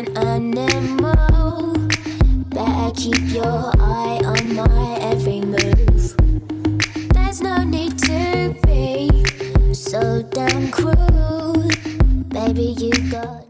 animal. Better keep your eye on my every move. There's no need to be so damn cruel. Baby, you got